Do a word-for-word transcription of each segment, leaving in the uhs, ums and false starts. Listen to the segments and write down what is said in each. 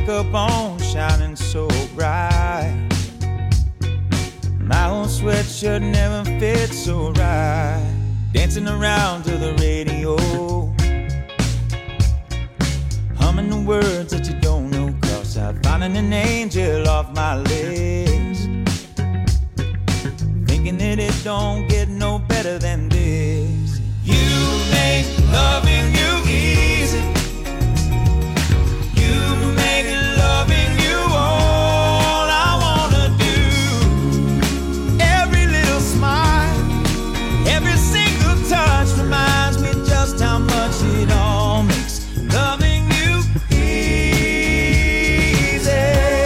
makeup on, shining so bright. My old sweatshirt never fit so right. Dancing around to the radio, humming the words that you don't know, 'cause I'm finding an angel off my list. Thinking that it don't get no better than this. You make loving you easy. You make loving you all I wanna do. Every little smile, every single touch reminds me just how much it all makes loving you easy.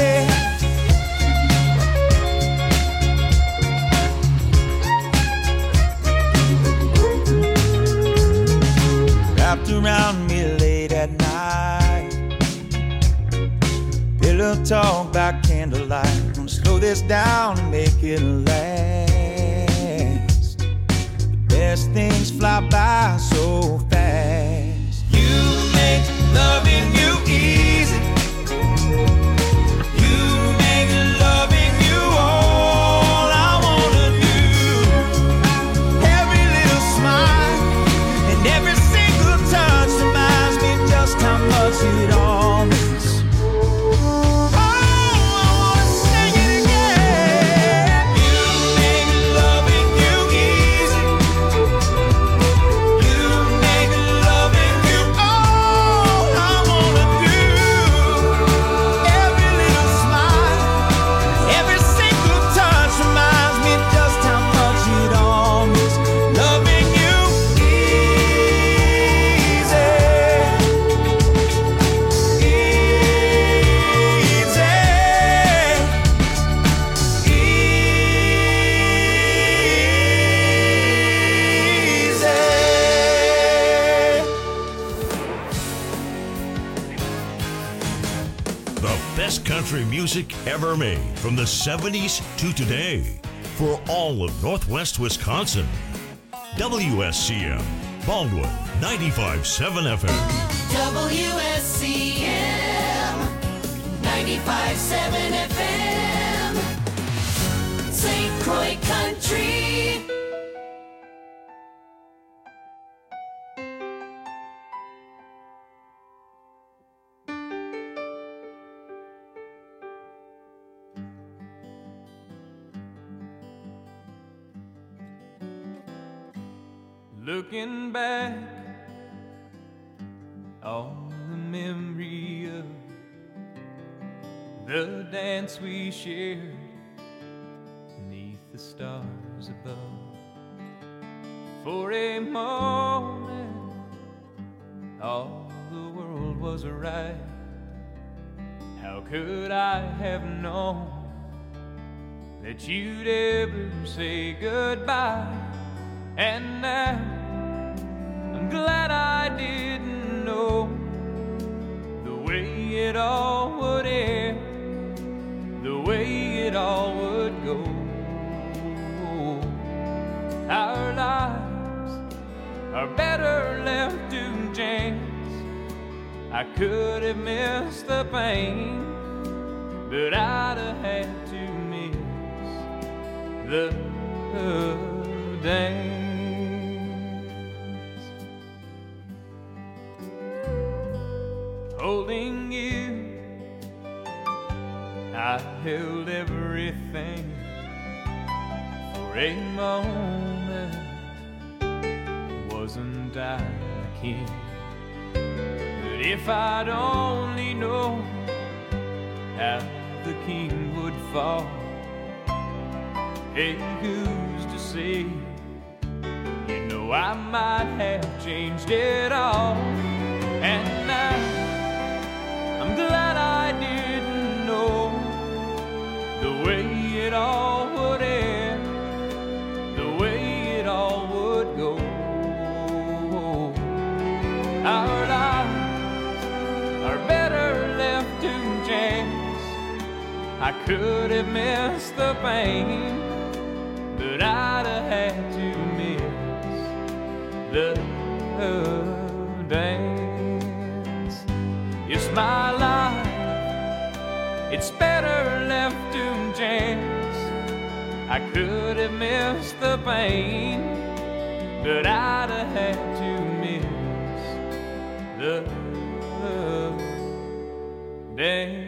Wrapped around me late at night, pillow talk by candlelight. Gonna slow this down and make it last. The best things fly by so fast. You make loving you easy. You make loving you all I wanna do. Every little smile and every single touch reminds me just how much it all means. Oh, I wanna sing it again. You make loving you easy. You make loving you all I wanna do. Every little smile, every single touch reminds me just how much it all means. Loving you easy. The best country music ever made from the seventies to today for all of Northwest Wisconsin. W S C M, Baldwin ninety-five point seven F M. W S C M ninety-five point seven F M, Saint Croix Country. Looking back on the memory of the dance we shared beneath the stars above. For a moment, all the world was right. How could I have known that you'd ever say goodbye? And now I'm glad I didn't know the way it all would end, the way it all would go. Our lives are better left to chance. I could have missed the pain, but I'd have had to miss the dance. Holding you, I held everything for a moment. Wasn't I the king? But if I'd only known how the king would fall, hey, who's to say? You know I might have changed it all. And now I'm glad I didn't know the way it all would end, the way it all would go. Our lives are better left to chance. I could have missed the pain, but I'd have had to miss the dance. Yes, my life it's better left to chance. I could have missed the pain, but I'd have had to miss the, the dance.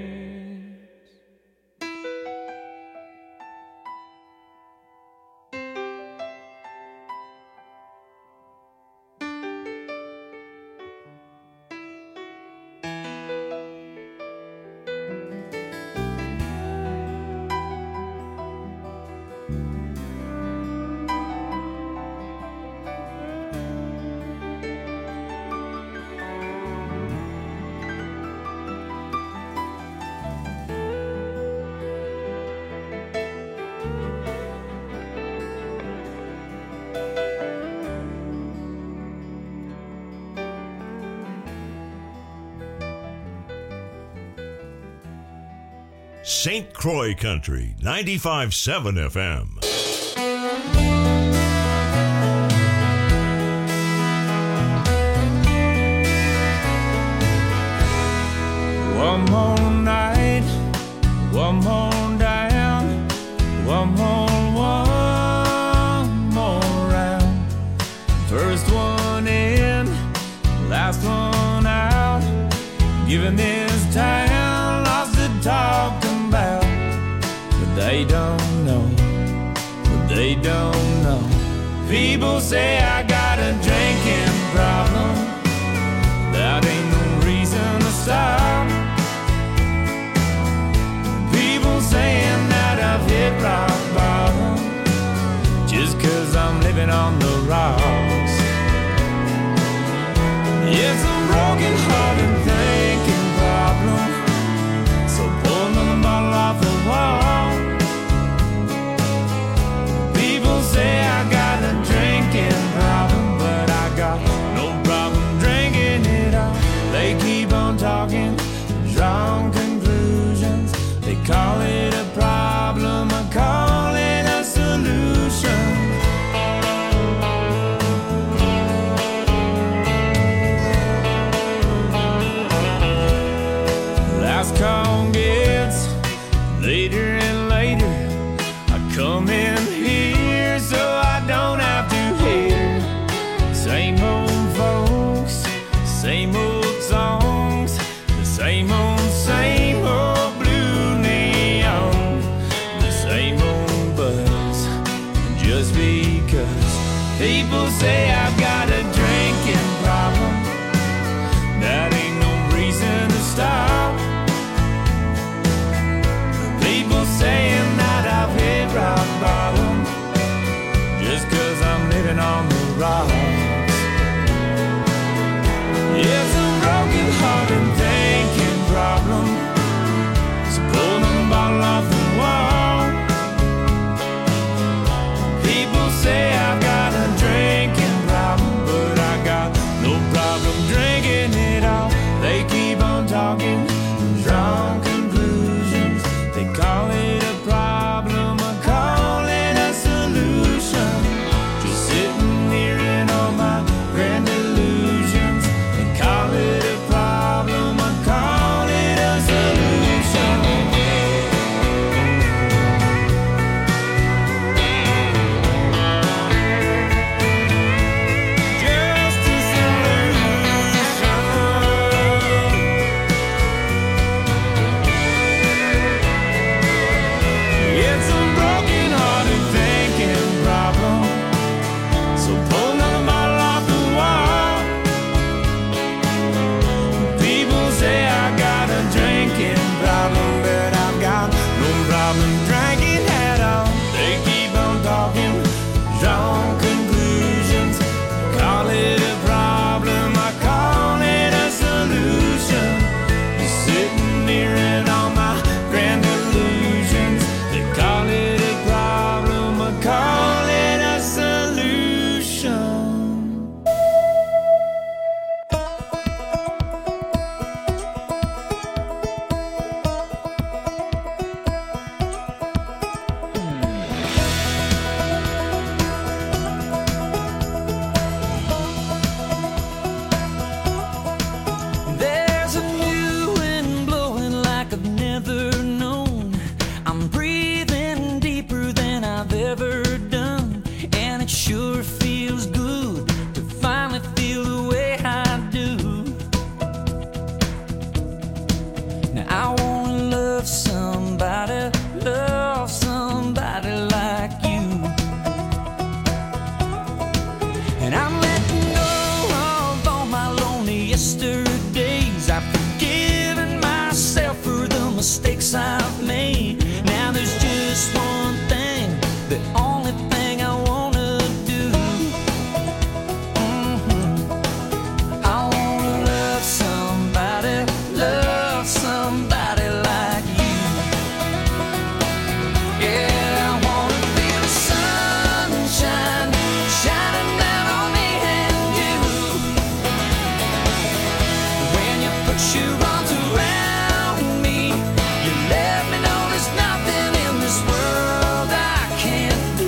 Saint Croix Country, ninety-five point seven F M. One more night, one more down, one more, one more round. First one in, last one out. Giving this town lots to talk about, but they don't know, but they don't know. People say I got a drinking problem, that ain't no reason to stop. People saying that I've hit rock bottom, just cause I'm living on the rocks. It's a broken hearted thinking problem, so pour another bottle off the wall. People say I got a drinking problem, but I got no problem drinking it all. They keep on talking, drawing conclusions. They call it a problem, I call it a solution. Last call gets later and later. I come in here so I don't have to hear same old folks, same old songs, the same old, same old blue neon, the same old buzz. Just because people say I've got a drinking problem, that ain't no reason to stop. People saying that I've hit rock bottom, just cause I'm living on the rocks. It's a broken hearted thinking problem, so pull the bottle off the wall. People say I've got a drinking problem, I wanna love somebody, love somebody like you. And I'm letting go of all my lonely yesterdays. I've forgiven myself for the mistakes I've made. Now there's just one thing, the only thing I wanna do. Mm-hmm. I wanna love somebody, love somebody like you. Yeah, I wanna feel the sunshine shining down on me and you. When you put your arms around me, you let me know there's nothing in this world I can't do.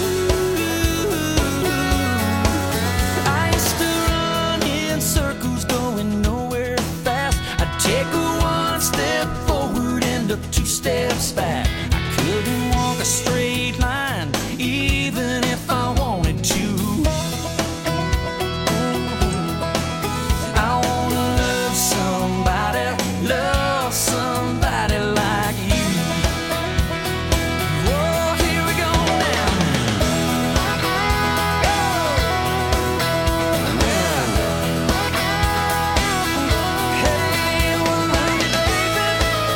I used to run in circles going nowhere fast. I'd take a one step forward and a two steps back. I couldn't walk a straight line even if I wanted to. I wanna love somebody, love somebody like you. Oh, here we go now. Hey, well, honey, baby.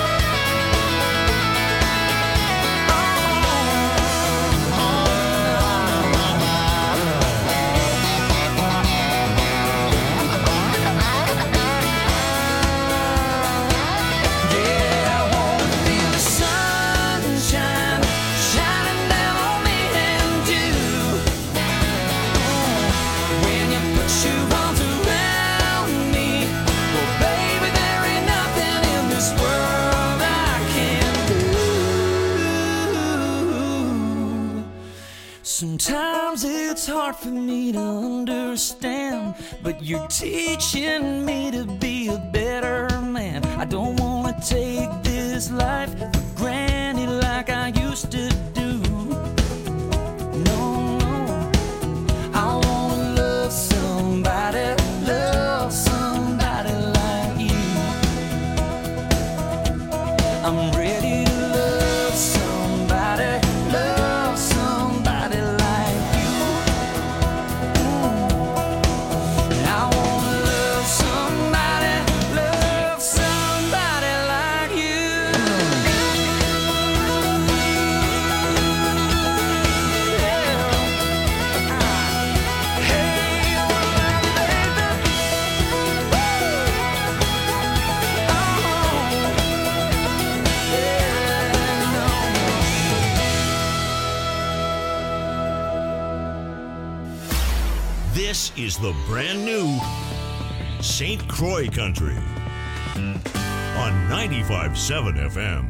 Yeah, I wanna feel the sunshine shining down on me and you. When you put your arms around me, well, baby, there ain't nothing in this world I can't do. Sometimes it's hard for me to understand, but you're teaching me to be a better man. I don't wanna take this life for granted like I used to do. No, no. I wanna love somebody, love somebody like you. I'm ready to love somebody, love somebody like you. And I wanna love somebody, love somebody like you. This is the brand new Saint Croix Country on ninety-five point seven F M.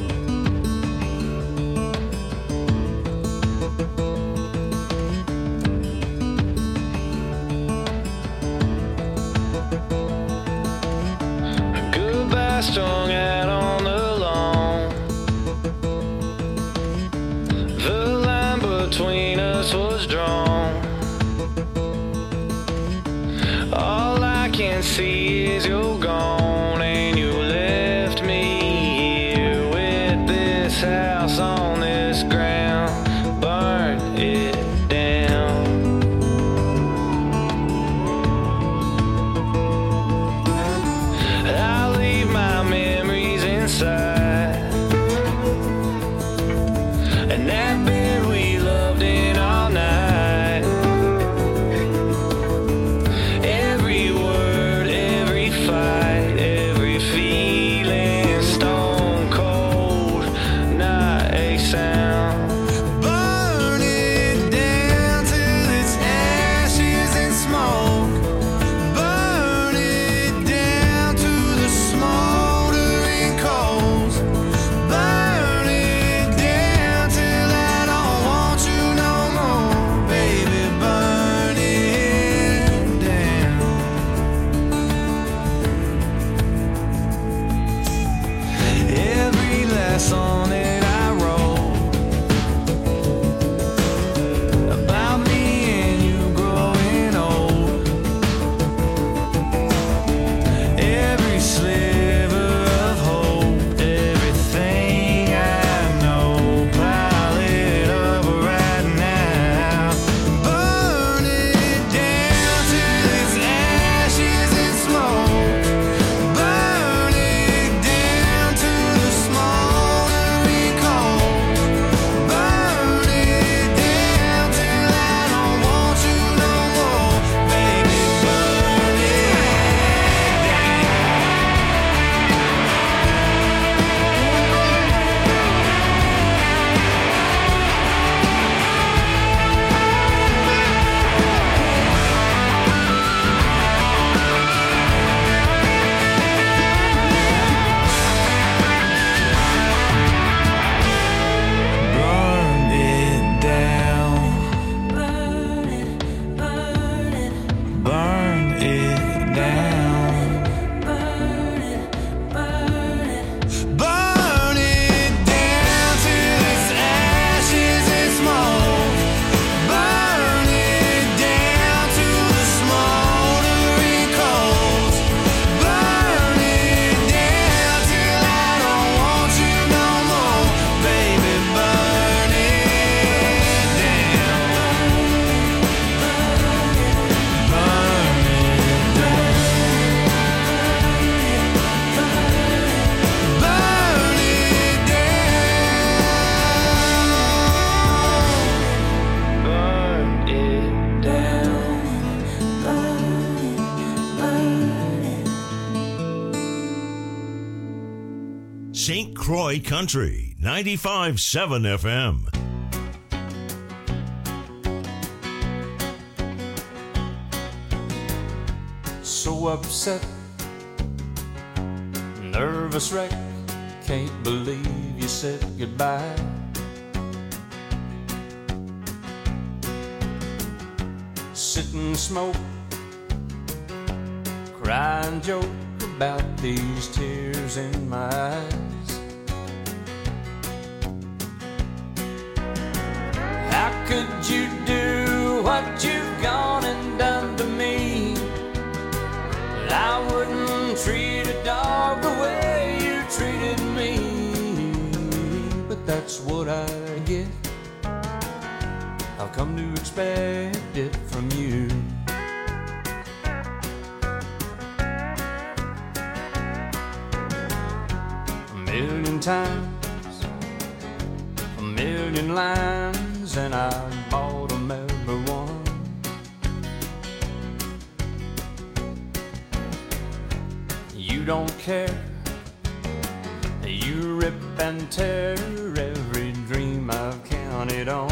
Goodbye, strung out on the lawn. The line between us was drawn. All I can see is you're gone, and you left me here with this house on this ground. Burn it down. I leave my memories inside, and that bed we loved in all night. Every word, every fight, every feeling, stone cold, not a sound. Burn it down till it's ashes and smoke. Burn it down to the smoldering coals. Burn it down till I don't want you no more, baby. Burn it down. Every last song that I wrote about me and you growing old. Every sliver of hope Saint Croix Country, ninety-five point seven F M. So upset, nervous wreck, can't believe you said goodbye. Sit and smoke, cry and joke about these tears in my eyes. How could you do what you've gone and done to me? I wouldn't treat a dog the way you treated me. But that's what I get. I've come to expect it from you. A million times, a million lines, and I bought them every one. You don't care, you rip and tear every dream I've counted on.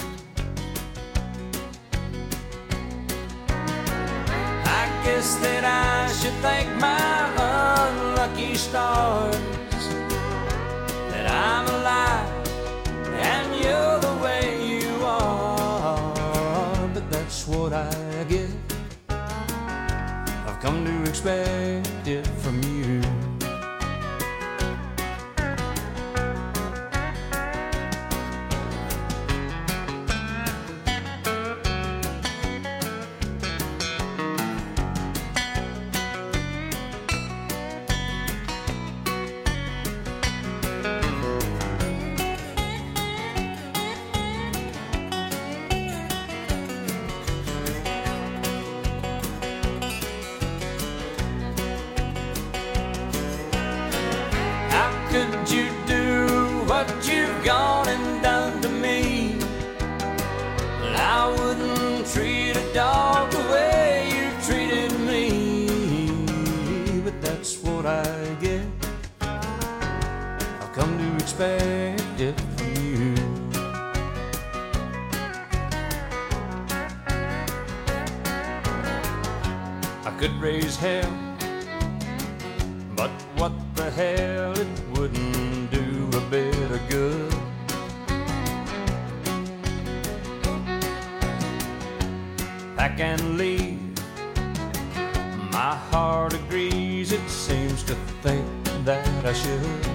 I guess that I should thank my unlucky stars that I'm alive and you're the way you are. But that's what I get. I've come to expect it from you. Could you do what you've gone and done to me? I wouldn't treat a dog the way you treated me. But that's what I get. I've come to expect it from you. I could raise hell, but what the hell, it wouldn't do a bit of good. Pack and leave, my heart agrees, it seems to think that I should.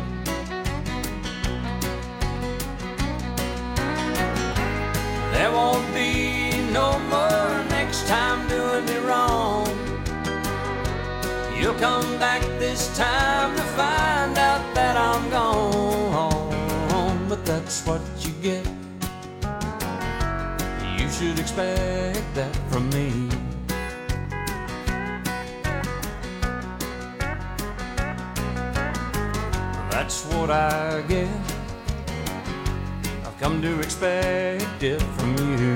There won't be no more next time doing me wrong. You'll come back this time to find out that I'm gone. But that's what you get. You should expect that from me. That's what I get. I've come to expect it from you.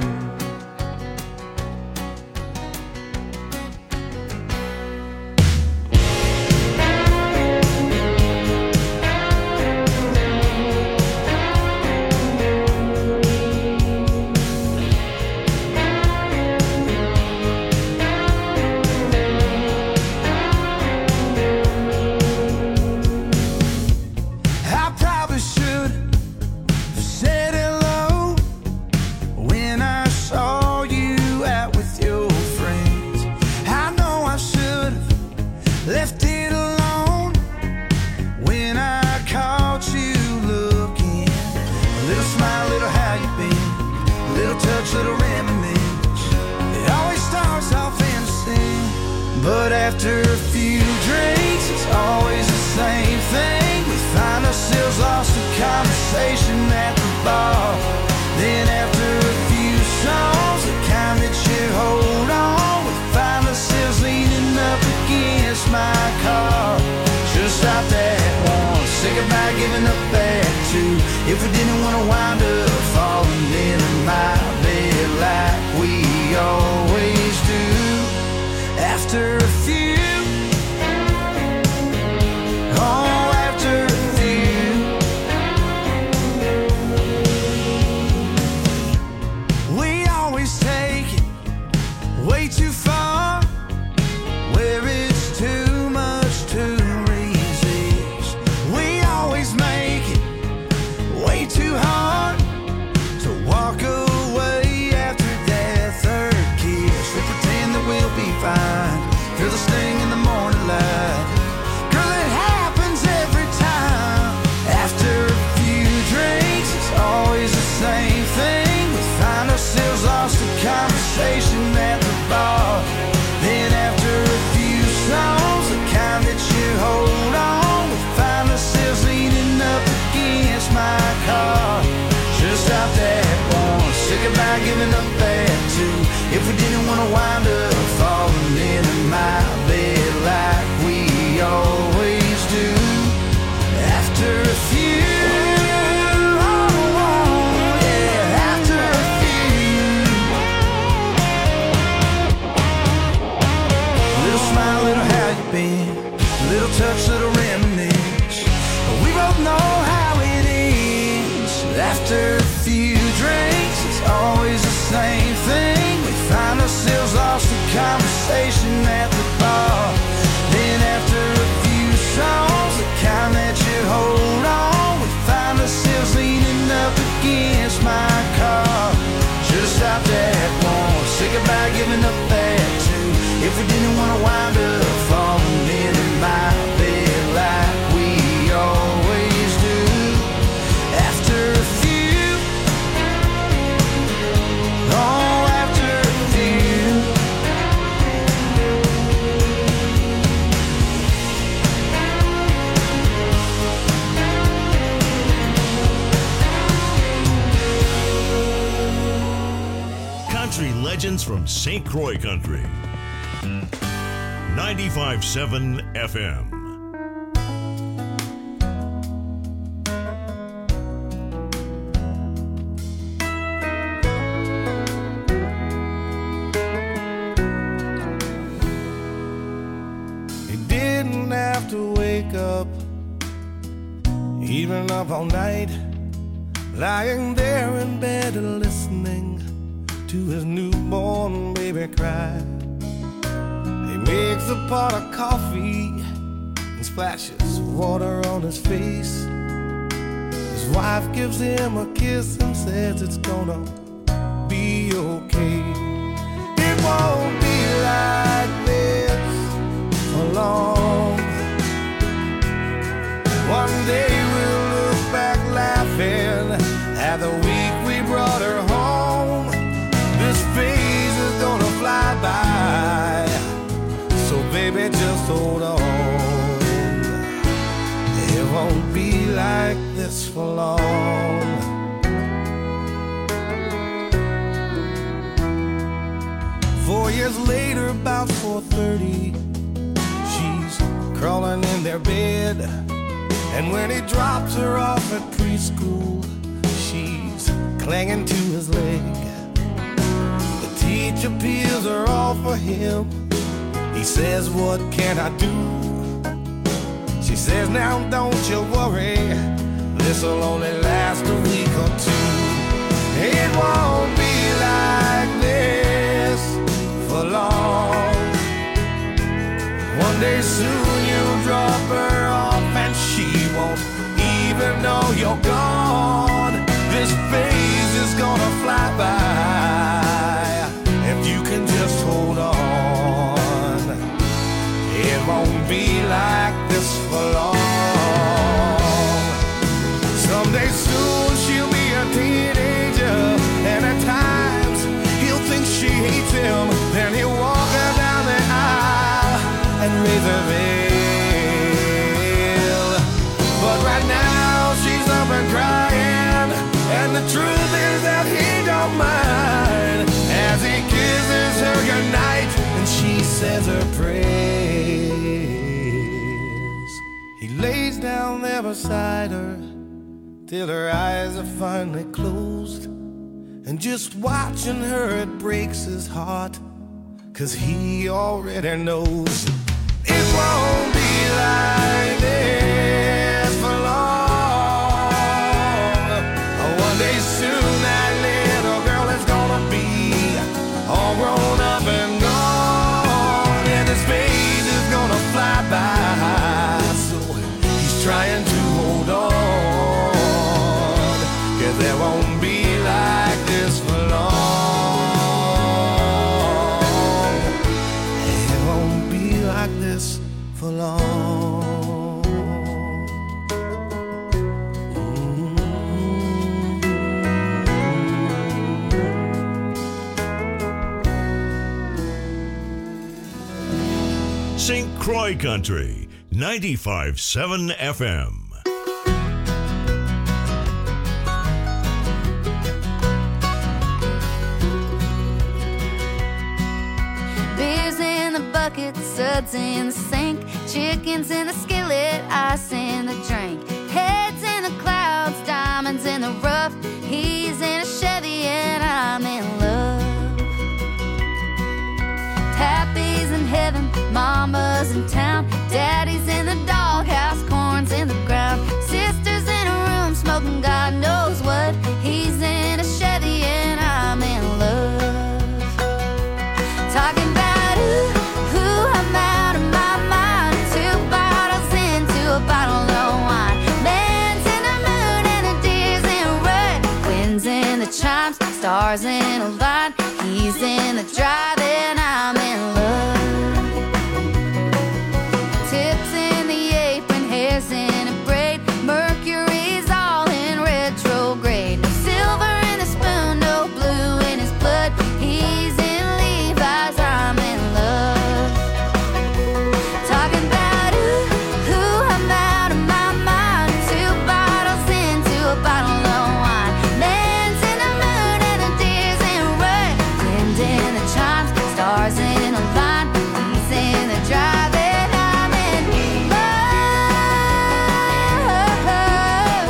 But after a few drinks, it's always the same thing. We find ourselves lost in conversation at the bar. Then after a few songs, the kind that should hold on, we find ourselves leaning up against my car. Should've stopped at one, say goodbye, giving up at two. If we didn't want to wind up falling into my bed like we always do. After a few, oh, after a few about giving up that too, if we didn't want to wind up falling into my bed like we always do. After a few, oh, yeah, after a few, little smile, little how you been, little touch, little reminisce. We both know how it ends. After a few drinks, it's always the same thing. We find ourselves lost in conversation at the bar. Then after a few songs, the kind that you hold on, we find ourselves leaning up against my car. Should've stopped at once, say goodbye, giving up that too, if we didn't want to wind up falling into my bed like we always do. After a few, oh, after a few, Country legends from Saint Croix Country. ninety-five point seven F M. He didn't have to wake up, even up all night, lying there in bed and listening to his newborn baby cry. He makes a pot of coffee and splashes water on his face. His wife gives him a kiss and says it's gonna be okay. It won't be like this for long. One day we'll look back laughing at the week we brought her home. This phase is gonna fly by, so baby just hold on. It won't be like this for long. Four years later, about four thirty, she's crawling in their bed, and when he drops her off at preschool, she's clinging to his leg. The teacher peels her off for him. He says, what can I do? She says, now don't you worry, this'll only last a week or two. It won't be like this for long. One day soon you'll drop her off and she won't even know you're gone. This phase is gonna fly by if you can just hold on. It won't be like this for long. Someday soon she'll be a teenager, and at times he'll think she hates him. Then he'll walk her down the aisle and raise her veil. But right now she's up and crying, and the truth is that he don't mind as he kisses her goodnight and she says her prayers. He lays down there beside her till her eyes are finally closed, and just watching her it breaks his heart, 'cause he already knows it won't be like this for long. One day soon that little girl is gonna be all grown up and gone, and his face is gonna fly by, so he's trying to hold on, 'cause there won't be like this for long. It won't be like this for long. Saint Croix Country, ninety-five point seven F M. suds in the sink, chickens in the skillet, ice in the drink. Heads in the clouds, diamonds in the rough. He's in a Chevy and I'm in love. Pappy's in heaven, mama's in town, daddy's in the doghouse, corn's in the ground. Sister's in a room smoking God knows what. He's in a Chevy and I'm in love. Talking about ooh, ooh, I'm out of my mind. Two bottles into a bottle of wine. Man's in the moon and the deer's in red. Winds in the chimes, stars in a line. He's in the drive and I'm in love. Tips in the apron, hair's in a braid. Mercury's all in retrograde. No silver in the spoon, no blue in his blood. He's in Levi's, I'm in love. Talking about ooh, ooh, I'm out of my mind. Two bottles into a bottle of wine. Man's in the moon and the deer's in red. Wind in the chimes, stars in a line. He's in the drive and I'm in love.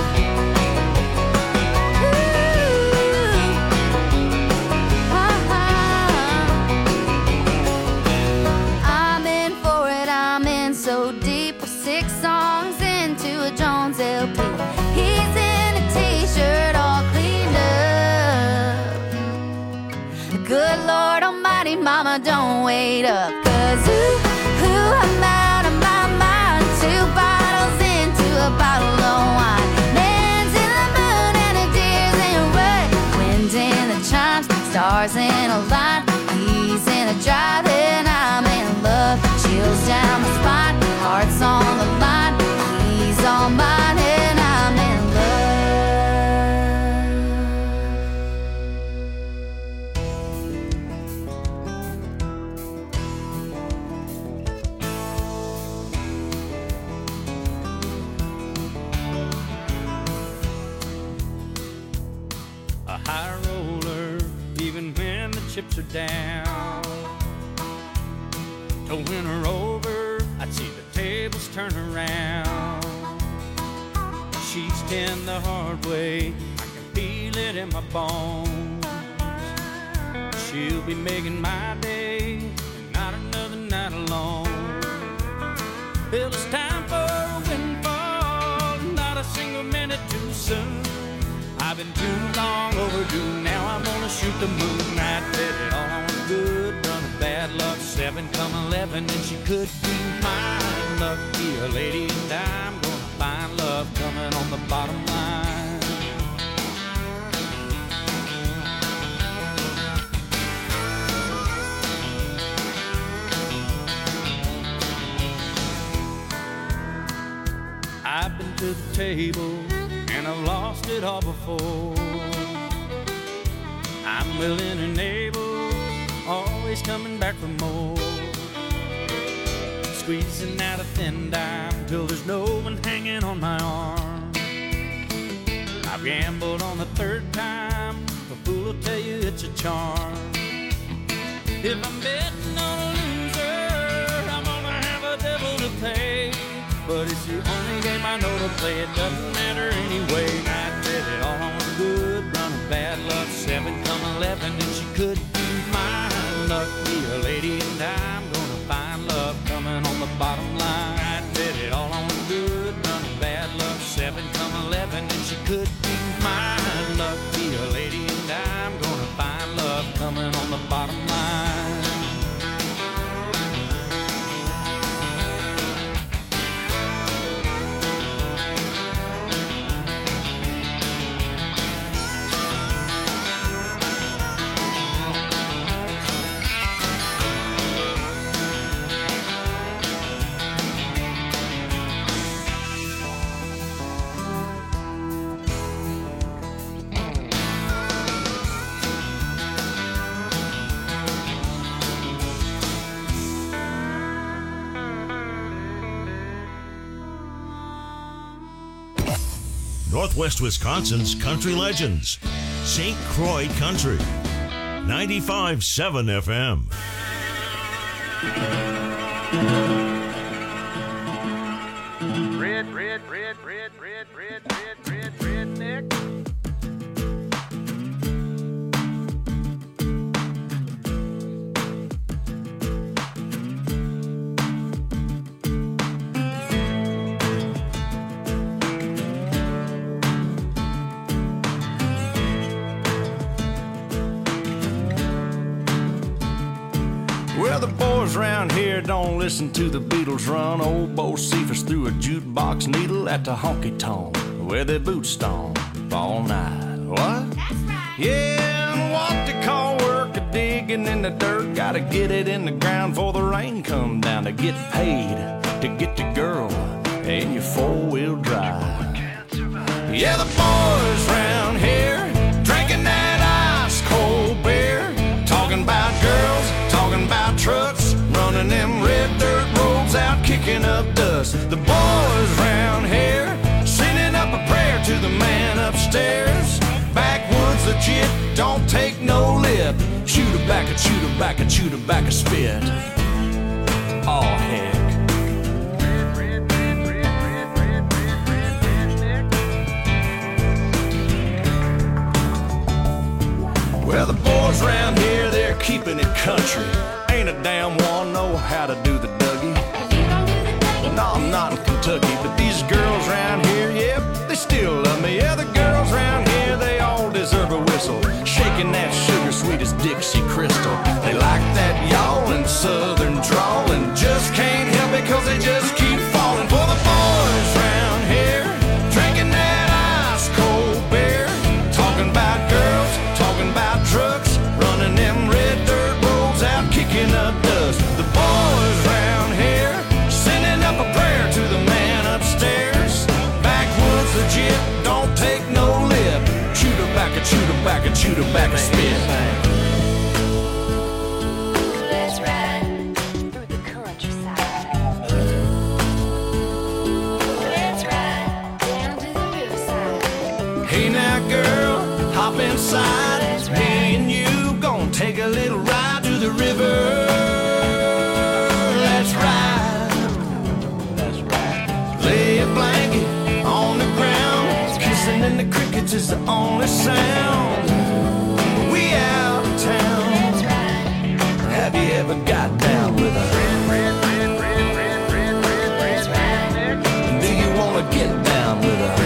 Ooh, uh-huh. I'm in for it, I'm in so deep. We're six songs into a Jones L P. He's in a t-shirt all cleaned up. Good Lord Almighty, mama, don't wait up. Cause ooh, ooh, I'm out of my mind. Two bottles into a bottle of wine. Man's in the moon and the deer's in red. Wind in the chimes, stars in a line. He's in a drive and I'm in love. Chills down my spine, heart's on the line. He's all mine and I'm in love. A high roller, even when the chips are down. To win her over, I'd see the tables turn around. She's ten the hard way, I can feel it in my bones. She'll be making my day, and not another night alone. Well, it's time for a windfall, not a single minute too soon. I've been too long overdue, now I'm gonna shoot the moon. I bet it all on a good run of bad luck. Seven come eleven and she could be mine. Lucky a lady and I'm gonna find love coming on the bottom line. I've been to the table and I've lost it all before. I'm willing and able, always coming back for more. Squeezing out a thin dime till there's no one hanging on my arm. I've gambled on the third time, a fool will tell you it's a charm. If I'm betting on a loser, I'm gonna have a devil to pay. But it's the only game I know to play, it doesn't matter anyway. I bet it all on a good run of bad luck. Seven come eleven and she could be mine. Lucky a lady and I'm gonna find love coming on the bottom line. I bet it all on a good run of bad luck. Seven come eleven and she could be mine. Lucky a lady and I'm gonna find love coming on the bottom line. Northwest Wisconsin's country legends. Saint Croix Country. ninety-five point seven F M. Red, red, red, red, red, red, red, red, redneck. Well, the boys around here don't listen to the Beatles run. Old Bo Cephas threw a jukebox needle at the honky-tonk where they boot stomp all night. What? That's right. Yeah, and what they call work a digging in the dirt. Gotta get it in the ground before the rain come down to get paid to get the girl in your four-wheel drive. Yeah, the boys round here drinking that ice-cold beer, talking about girls, talking about trucks, running them red dirt roads out, kicking up dust. The boys round here sending up a prayer to the man upstairs. Backwoods legit, don't take no lip. Shoot a back, a shoot a back, a shoot a back, a spit. Oh heck. Well, the boys round here, they're keeping it country. Ain't a damn one know how to do the Dougie. No, I'm not in Kentucky, but these girls round here, yep, they still love me. Yeah, the girls round here, they all deserve a whistle, shaking that sugar sweet as Dixie Crystal. They like that yawling southern drawl and just can't help it cause they just keep falling for the boys round here, drinking that ice cold beer, talking about girls, talking about trucks, running them red dirt roads out, kicking up dust. The boys round here sending up a prayer to the man upstairs. Backwoods legit, don't take no lip. Shoot her back, a shoot her back, a shoot her back, a spit. Let's ride through the countryside. Let's ride down to the riverside. Hey now girl, hop inside. Me and you gon' take a little ride to the river. Let's ride. Let's ride. Lay a blanket on the ground. Kissing in the crickets is the only sound. We out of town. Have you ever got down with a do you wanna get down with a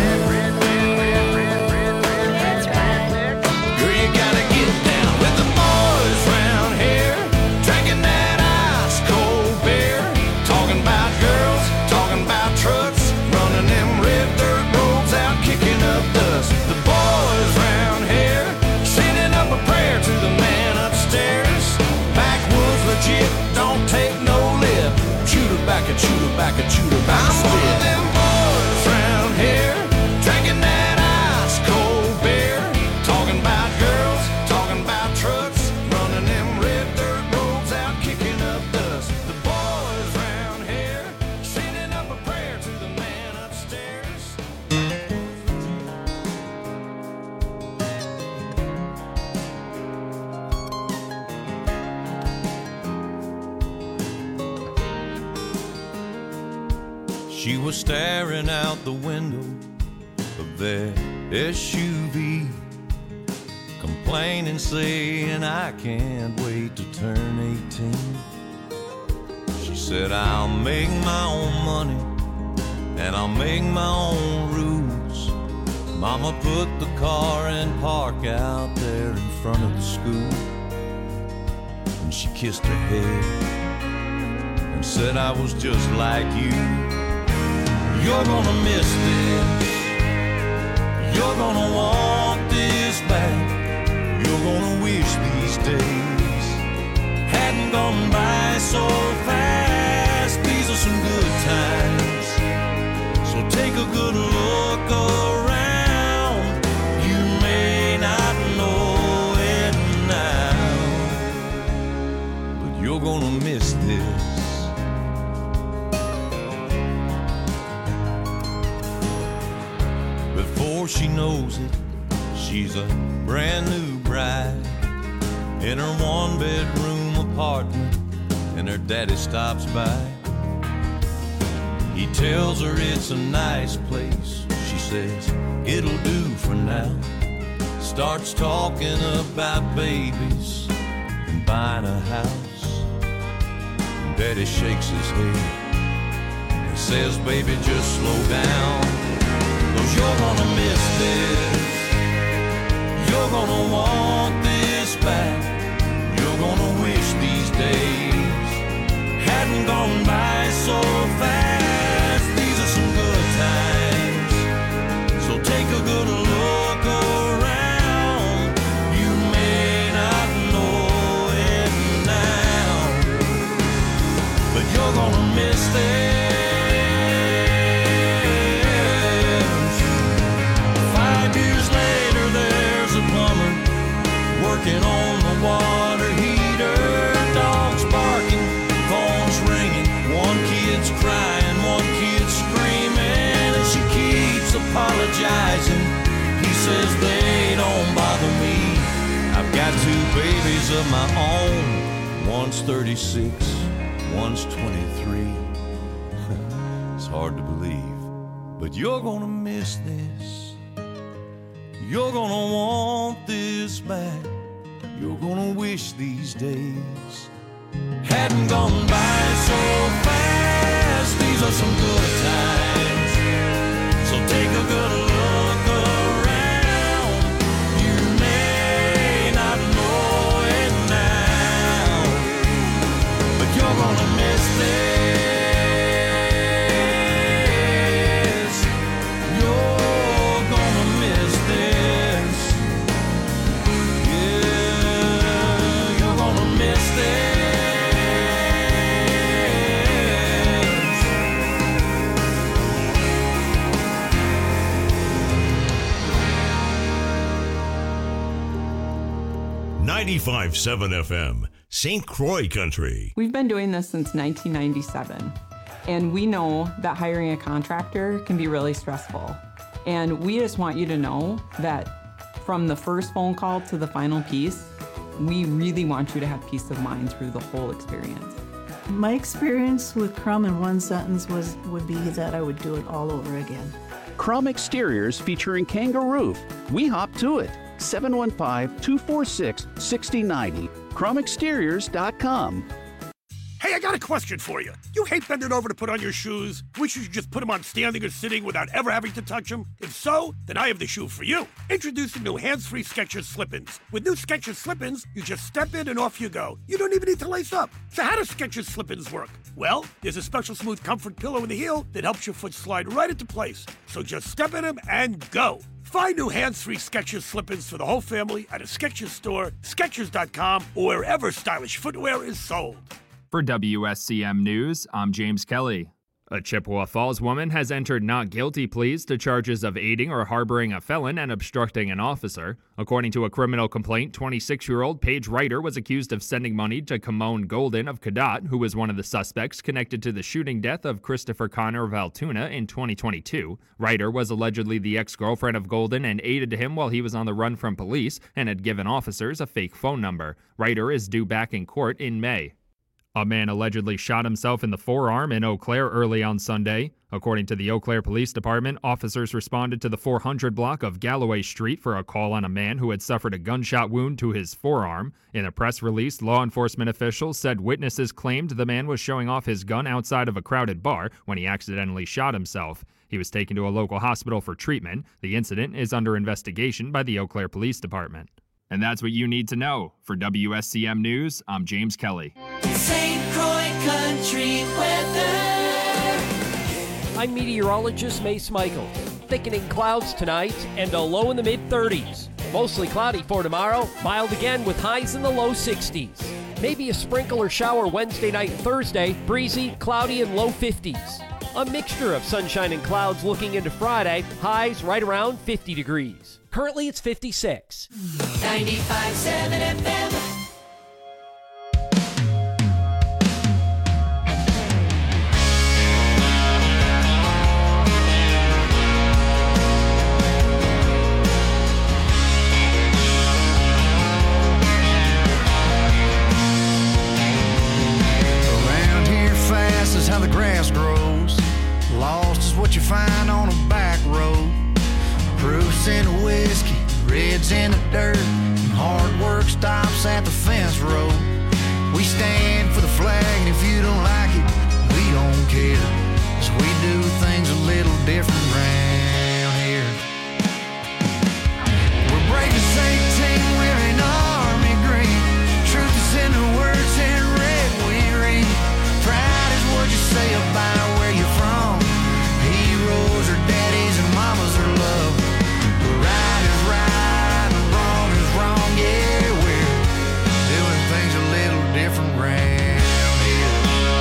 girl, you gotta get down with the boys round here, drinking that ice cold beer, talking about girls, talking about trucks, running them red dirt roads out, kicking up dust. The boys round here sending up a prayer to the man upstairs. Backwoods legit, don't take no lip. Shoot her back and shoot her back and shoot her back. I'm one of them boys round here, drinking that ice cold beer, talking about girls, talking about trucks, running them red dirt roads out, kicking up dust. The boys round here sending up a prayer to the man upstairs. She was staring out the window of their S U V, complaining, saying, I can't wait to turn eighteen. She said, I'll make my own money and I'll make my own rules. Mama put the car in park out there in front of the school, and she kissed her head and said, I was just like you. You're gonna miss this, you're gonna want this back, you're gonna wish these days hadn't gone by so fast. These are some good times, so take a good look around. You may not know it now, but you're gonna miss this. Before she knows it, she's a brand new bride in her one bedroom apartment, and her daddy stops by He tells her it's a nice place. She says, it'll do for now. Starts talking about babies and buying a house. And Daddy shakes his head and says, baby, just slow down. 'Cause you're gonna miss this. You're gonna want this back. You're gonna wish these days hadn't gone by so fast. These are some good times, so take a good look around. You may not know it now, but you're gonna miss this. Five years later there's a plumber working on the water heater. Dogs barking, phones ringing, one kid's crying, one kid's screaming, and she keeps apologizing. He says they don't bother me. I've got two babies of my own. One's thirty-six, one's twenty-three. It's hard to believe, but you're gonna miss this. You're gonna want this back. You're gonna wish these days hadn't gone by so fast. These are some good times, so take a good look around. You may not know it now, but you're gonna miss this. You're gonna miss this. Yeah, you're gonna miss this. ninety-five point seven F M, Saint Croix Country. We've been doing this since nineteen ninety-seven, and we know that hiring a contractor can be really stressful. And we just want you to know that from the first phone call to the final piece, we really want you to have peace of mind through the whole experience. My experience with Crum in one sentence was would be that I would do it all over again. Crum Exteriors featuring Kangaroo. We hop to it. seven one five, two four six, six zero nine zero. crum exteriors dot com. Hey, I got a question for you. You hate bending over to put on your shoes? Wish you could just put them on standing or sitting without ever having to touch them? If so, then I have the shoe for you. Introducing new hands-free Skechers Slip-ins. With new Skechers Slip-ins, you just step in and off you go. You don't even need to lace up. So how do Skechers Slip-ins work? Well, there's a special smooth comfort pillow in the heel that helps your foot slide right into place. So just step in them and go. Find new hands-free Skechers Slip-ins for the whole family at a Skechers store, Skechers dot com, or wherever stylish footwear is sold. For W S C M News, I'm James Kelly. A Chippewa Falls woman has entered not guilty pleas to charges of aiding or harboring a felon and obstructing an officer. According to a criminal complaint, twenty-six-year-old Paige Ryder was accused of sending money to Kamone Golden of Cadott, who was one of the suspects connected to the shooting death of Christopher Connor of Altoona in twenty twenty-two. Ryder was allegedly the ex-girlfriend of Golden and aided him while he was on the run from police and had given officers a fake phone number. Ryder is due back in court in May. A man allegedly shot himself in the forearm in Eau Claire early on Sunday. According to the Eau Claire Police Department, officers responded to the four hundred block of Galloway Street for a call on a man who had suffered a gunshot wound to his forearm. In a press release, law enforcement officials said witnesses claimed the man was showing off his gun outside of a crowded bar when he accidentally shot himself. He was taken to a local hospital for treatment. The incident is under investigation by the Eau Claire Police Department. And that's what you need to know. For W S C M News, I'm James Kelly. Saint Croix Country weather. I'm meteorologist Mace Michaels. Thickening clouds tonight and a low in the mid thirties. Mostly cloudy for tomorrow, mild again with highs in the low sixties. Maybe a sprinkle or shower Wednesday night and Thursday, breezy, cloudy, and low fifties. A mixture of sunshine and clouds looking into Friday, highs right around fifty degrees. Currently it's fifty-six. ninety-five point seven F M. Around here fast is how the grass grows. in the whiskey, reds in the dirt, and hard work stops at the fence row. We stand for the flag, and if you don't like it, we don't care, 'cause we do things a little different round here. We're brave as eighteen, wearing army green. Truth is in the words in red we read. Pride is what you say about where you're from. Heroes are daddies and mamas are love. But right is right and wrong is wrong, yeah, we're doing things a little different round here.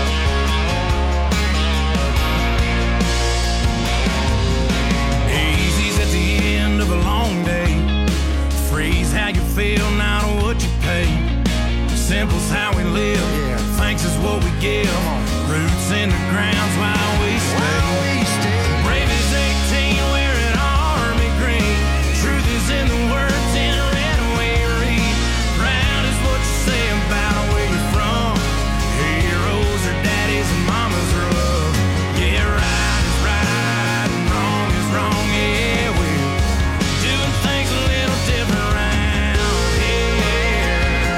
Easy's at the end of a long day. Freeze how you feel, not what you pay. Simple's how we live, yeah. Thanks is what we give. Roots in the ground's while we stay. While we stay. Brave as eighteen, wearing army green. Truth is in the words in red we read. Proud is what you say about where you're from. Heroes are daddies and mamas are love. Yeah, right is right and wrong is wrong. Yeah, we're doing things a little different round here.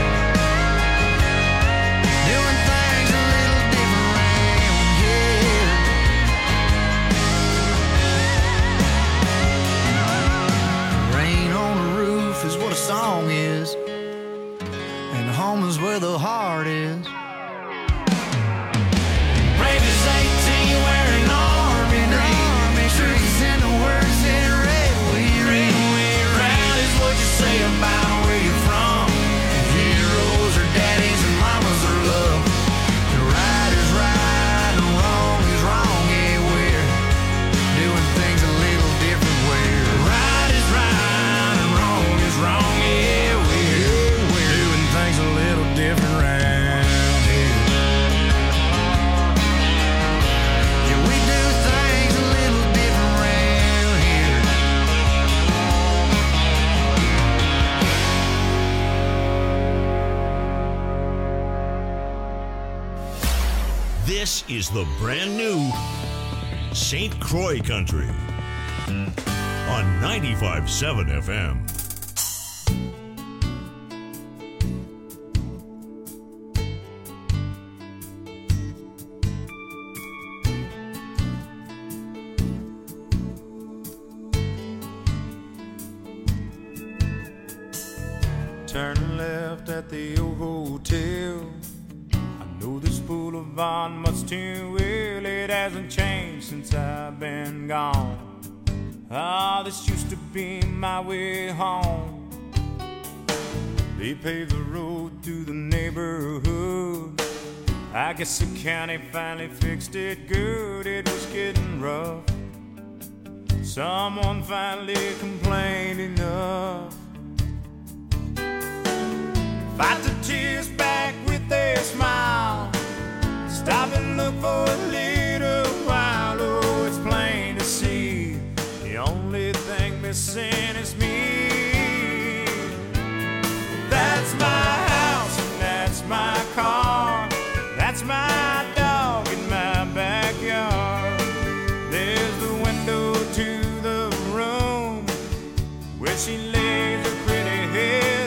Doing things a little different round here. Rain on the roof is what a song is, and home is where the heart is. Brave as eighteen, wearing army green. Truth is in the words in red we read. Proud is what you say about where you're from. Heroes are daddies and mamas are love. The right is right and wrong is wrong. Yeah, we're doing things a little different. Where right is right and wrong is wrong. Yeah, we're, we're doing things a little different round here. Yeah, we do things a little different round here. This is the brand new Saint Croix Country on ninety-five point seven F M. Turn left at the old hotel. I know this boulevard much too well. It hasn't changed since I've been gone. Ah, this used to be my way home. They paved the road through the neighborhood. I guess the county finally fixed it good. It was getting rough. Someone finally complained enough. Fight the tears back with a smile. Stop and look for a little while. Oh, it's plain to see the only thing missing is me. That's my house and that's my car. That's my dog in my backyard. There's the window to the room where she lays her pretty head.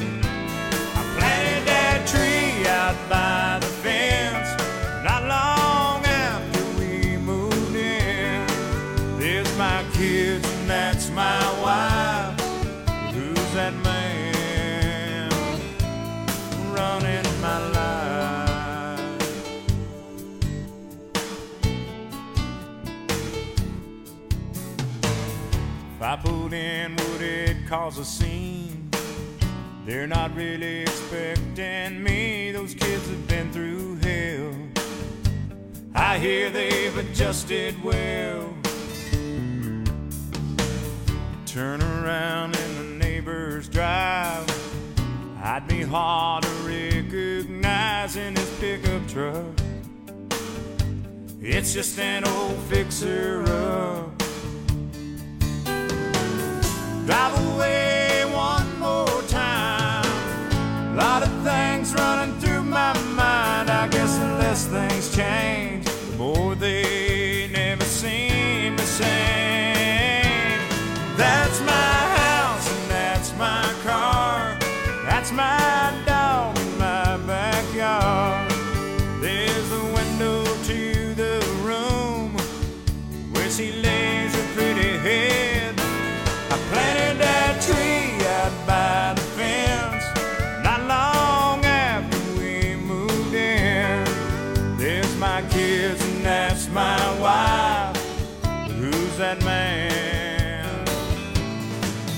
Tree out by the fence. Not long after we moved in. There's my kids and that's my wife. Who's that man running my life? If I pulled in, would it cause a scene? They're not really expecting me. Those kids have been through hell. I hear they've adjusted well. Turn around in the neighbor's drive. I'd be hard to recognize in his pickup truck. It's just an old fixer-up. Drive away one more time. A lot of things running through my mind. I guess the less things change, the more they never seem the same. That's my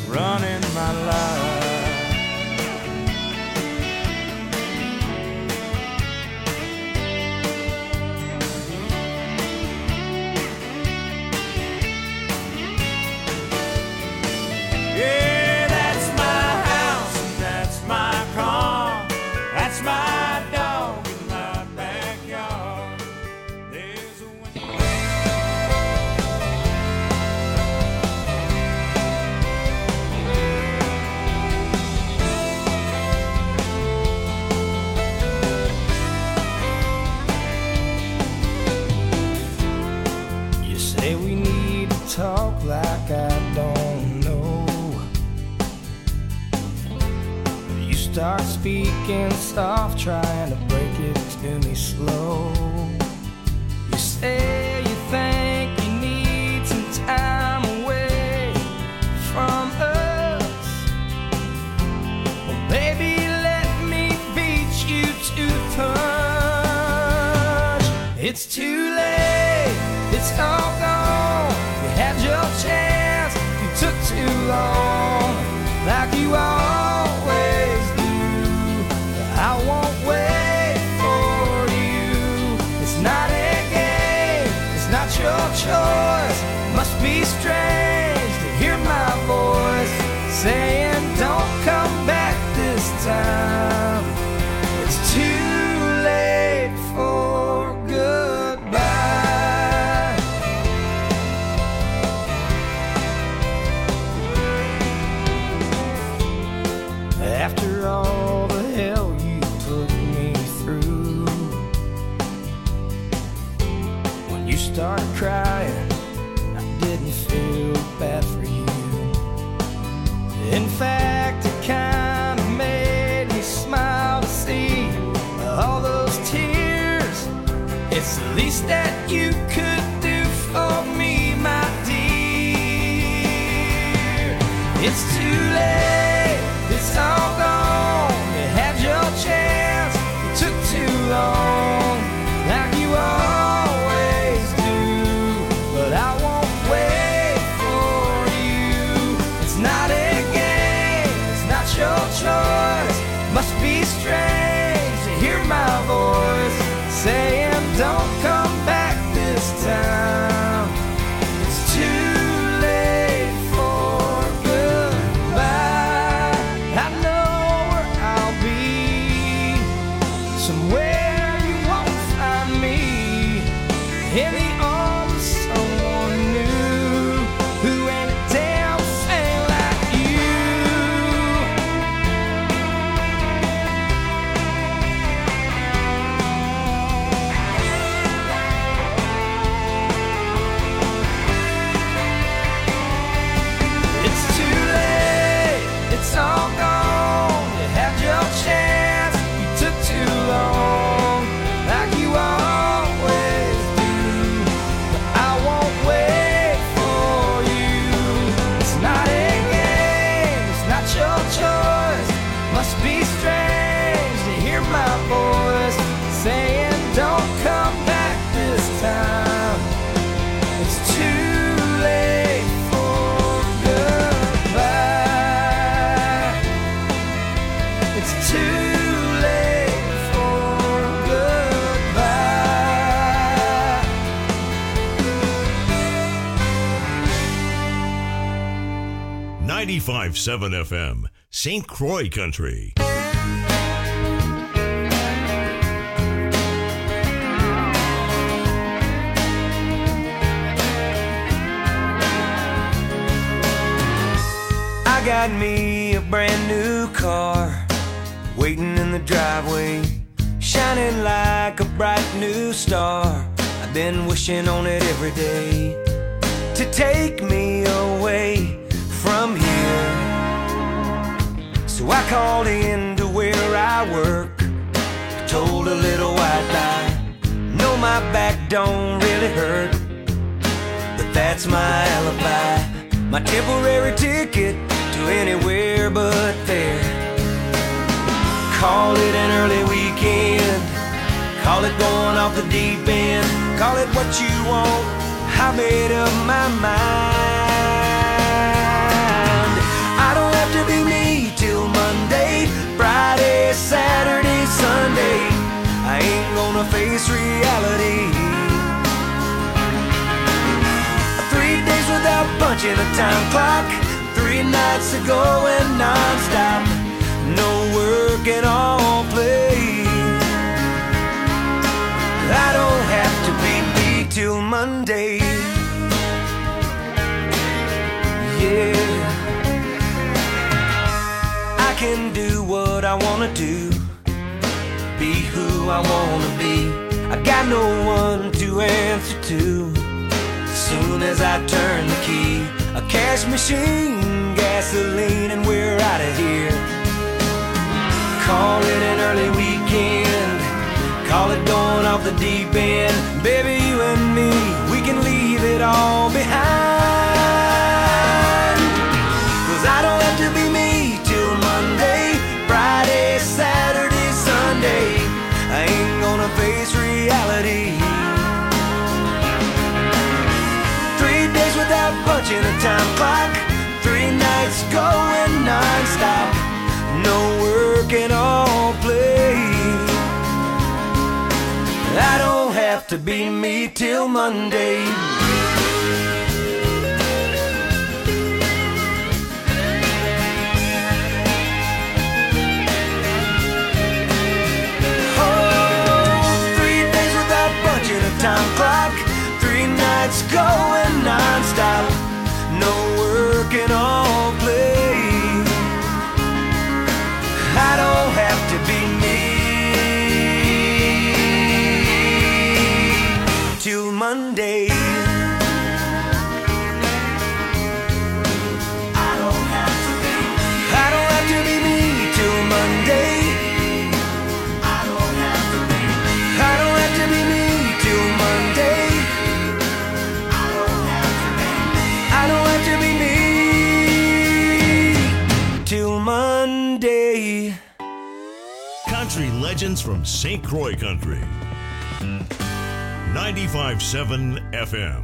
running my life. Yeah, that's my house and that's my car. That's my dog in my backyard. There's a You say we need to talk like I don't know. You start speaking soft, trying to break it to me slow. You say you think you need some time away from us. Well, baby, let me beat you to the punch. It's too late, it's all gone. You had your chance, you took too long, like you always do. I won't wait for you. It's not a game, it's not your choice. Must be strange to hear my voice saying don't come back this time. It's too late for goodbye. After all the hell you put me through, when you started crying, I didn't feel bad for you. In fact, it kind of made me smile to see all those tears. It's the least that you could do for me, my dear. It's too late, it's all gone. You had your chance, you took too long, like you always do. But I won't wait for you. It's not a game, it's not your choice. Must be strange to hear my voice saying don't come back this time. It's too late for goodbye. I know where I'll be, somewhere you won't find me, in the arms of someone new who ain't a damn thing like you. It's too late, it's all gone. You had your chance, you took too long, like you always do. But I won't wait for you. It's not a game, it's not your choice. Must be strange to hear my voice saying don't come back this time. It's too late for goodbye. It's too late for goodbye. ninety-five point seven F M, Saint Croix Country. I got me a brand new car waiting in the driveway, shining like a bright new star. I've been wishing on it every day to take me away from here. So I called in to where I work, told a little white lie. No, my back don't really hurt, but that's my alibi, my temporary ticket to anywhere but there. Call it an early weekend, call it going off the deep end, call it what you want, I made up my mind. gonna face reality. Three days without punching a time clock, three nights of going non-stop, no work and all play. I don't have to be me till Monday. Yeah, I can do what I wanna do, be who I wanna be. I got no one to answer to. Soon as I turn the key, a cash machine, gasoline, and we're out of here. Call it an early weekend, call it going off the deep end. Baby, you and me, we can leave it all behind. Cause I don't have to be me till Monday, Friday, Saturday, Sunday. I ain't gonna face reality. Three days without punching a time clock, three nights going non-stop, no work and all play. I don't have to be me till Monday. Time clock, three nights going non-stop, no work and all play. I don't have to be me till Monday. I don't have to be I don't have to be me till Monday. I don't have to be I don't have to be me till Monday. I don't have to be I don't have to be me till Monday. Country legends from Saint Croix Country. ninety-five point seven F M.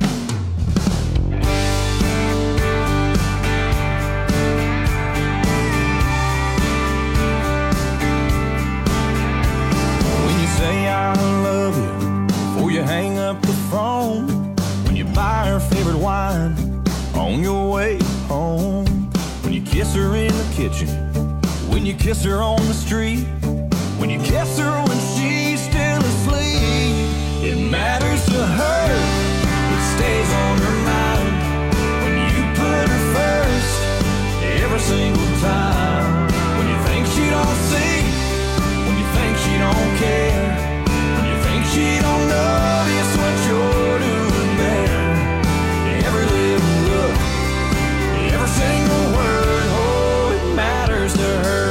When you say I love you before you hang up the phone, when you buy her favorite wine on your way home, when you kiss her in the kitchen, when you kiss her on the street, when you kiss her when she's still asleep, it matters to her, it stays on her mind. When you put her first every single time, when you think she don't see, when you think she don't care, she don't notice what you're doing there. Every little look, every single word, oh, it matters to her.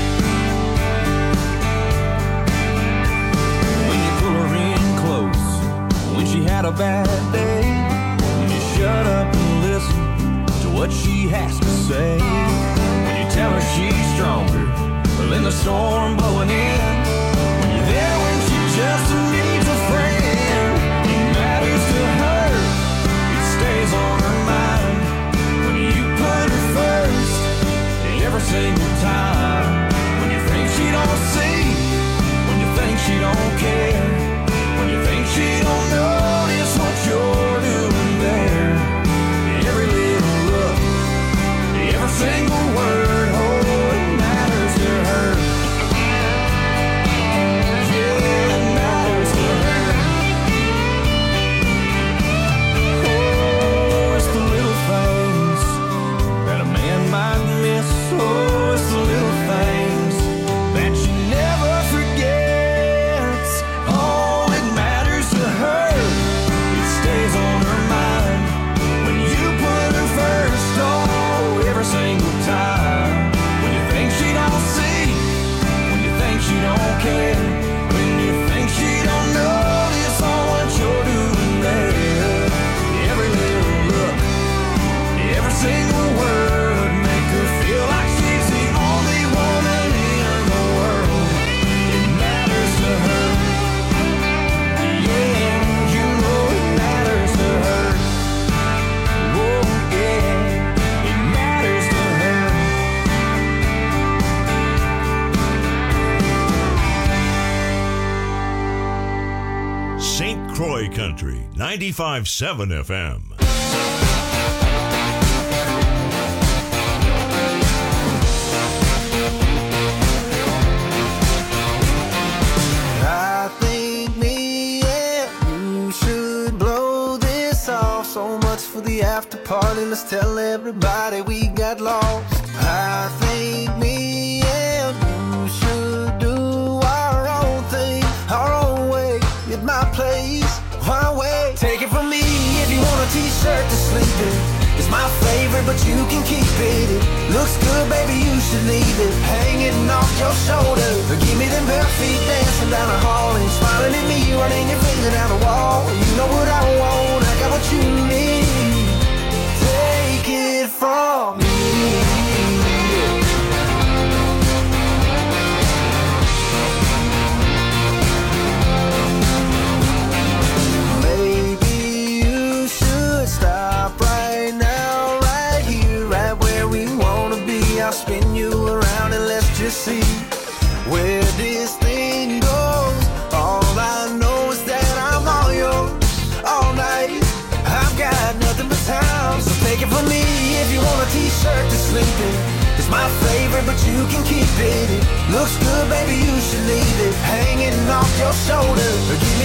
When you pull her in close, when she had a bad day, when you shut up and listen to what she has to say, when you tell her she's stronger than the storm blowing in, when you're there when she just needs a friend, it matters to her, it stays on her mind. When you put her first every single time, when you think she don't see, when you think she don't care, when you think she don't notice what you're doing there. Every little look, every single word, oh, it matters to her. Oh, it's the little things that she never forgets. Oh, it matters to her, it stays on her mind. When you put her first, oh, every single time. Country ninety-five point seven F M. I think me and you should blow this off. So much for the after party, let's tell everybody we got lost. I think me and you should do our own thing, our own way, at my place, my way. Take it from me if you want a t-shirt to sleep in. It's my favorite, but you can keep it. It looks good, baby, you should leave it hanging off your shoulder. Give me them bare feet dancing down the hall and smiling at me, running your finger down the wall. You know what I want, I got what you need. Take it from me. Stop right now, right here, right where we wanna be. I'll spin you around and let's just see where this thing goes. All I know is that I'm all yours all night. I've got nothing but time, so take it from me if you want a t-shirt to sleep in. It's my favorite, but you can keep it. It looks good, baby, you should leave it hanging off your shoulder. Give me